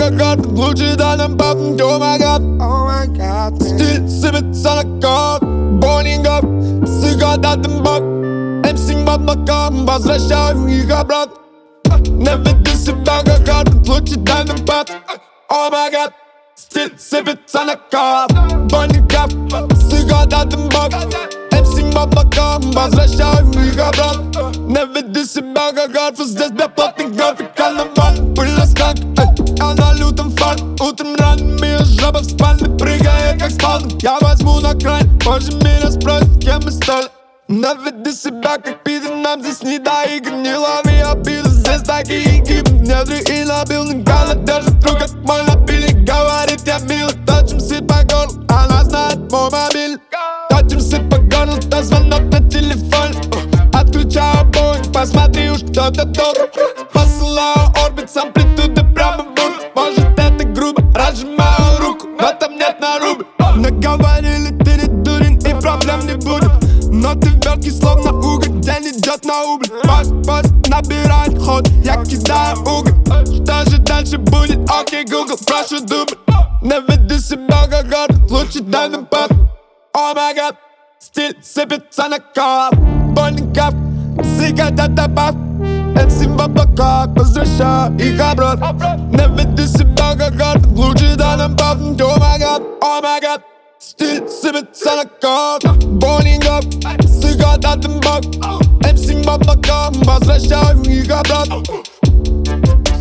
как карта, лучше дай нам папнуть, oh my god. Стиль сыпется на код, Бонингов, сыгодатым бок. МС под боком, возвращаем их обратно. Не веди себя как карта, лучше дай нам папнуть, oh my god. Стиль сыпется на код, Бонингов, сыгодатым бок. МС под боком, возвращаем их обратно. Не веди себя как арфа, здесь бесплатный график, карнавал. Пыльный сканк, я на лютом фарт. Утром ранними жаба в спальне прыгает как спалник. Я возьму на край, позже меня спросят, кем мы стали. Не веди себя как пидор, нам здесь не до игр. Не лови обиды, здесь такие гибы. Внедри и на билдинг, она держит руку, как мой напильник. Говорит, я милый, точимся по горлу, она знает мой мобильник. Точимся по горлу, то звонок на телефон. Отключаю бой, посмотри уж кто-то добрый. Посылаю орбит с амплитудой прямо в бунт. Может это грубо, разжимаю руку, но там нет на рубль. Наговорили, ты не дурен и проблем не будет. Но ты верткий, словно уголь, день идет на убыль. Пост набирает ход, я кидаю уголь. Что же дальше будет? Окей, Google, прошу дубль. Не веди себя как арт, лучше дай нам пап. Oh my god, стиль сыпется на кап. Бонингов, сыгодатым бок. МС в облаках, возвращаю их обратно. Не веди себя как арт, лучше дай нам папнуть, oh my god. Стиль сыпется на код, Бонингов, сыгодатым бок. МС в облаках, возвращаем их обратно.